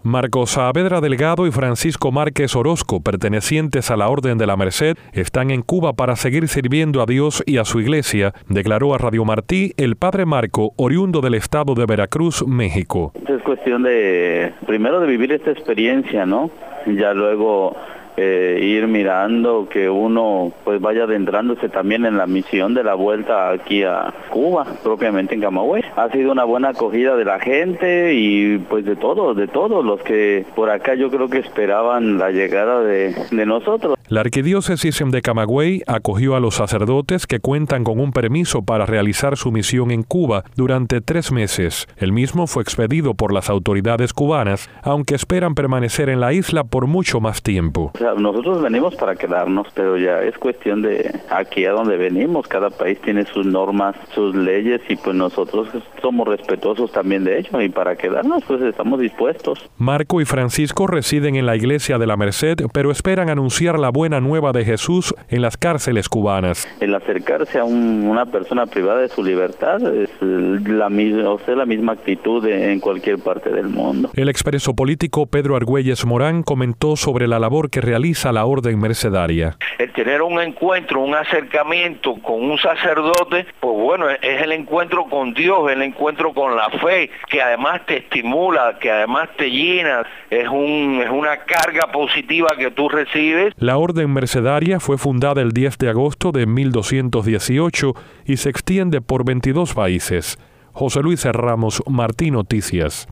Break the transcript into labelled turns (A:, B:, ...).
A: Marcos Saavedra Delgado y Francisco Márquez Orozco, pertenecientes a la Orden de la Merced, están en Cuba para seguir sirviendo a Dios y a su iglesia, declaró a Radio Martí el padre Marco, oriundo del estado de Veracruz, México.
B: Es cuestión primero de vivir esta experiencia, ¿no? Ya luego ir mirando que uno pues vaya adentrándose también en la misión de la vuelta aquí a Cuba, propiamente en Camagüey. Ha sido una buena acogida de la gente y pues de todos los que por acá yo creo que esperaban la llegada de nosotros.
A: La Arquidiócesis de Camagüey acogió a los sacerdotes que cuentan con un permiso para realizar su misión en Cuba durante 3 meses. El mismo fue expedido por las autoridades cubanas, aunque esperan permanecer en la isla por mucho más tiempo.
B: Nosotros venimos para quedarnos, pero ya es cuestión de aquí a donde venimos. Cada país tiene sus normas, sus leyes y pues nosotros somos respetuosos también de ello y para quedarnos pues estamos dispuestos.
A: Marco y Francisco residen en la Iglesia de la Merced, pero esperan anunciar la buena nueva de Jesús en las cárceles cubanas.
B: El acercarse a una persona privada de su libertad es la misma actitud en cualquier parte del mundo.
A: El expreso político Pedro Argüelles Morán comentó sobre la labor que realiza la Orden Mercedaria.
C: El tener un encuentro, un acercamiento con un sacerdote, pues bueno, es el encuentro con Dios, el encuentro con la fe, que además te estimula, que además te llena, es una carga positiva que tú recibes.
A: La Orden Mercedaria fue fundada el 10 de agosto de 1218 y se extiende por 22 países. José Luis Ramos, Martí Noticias.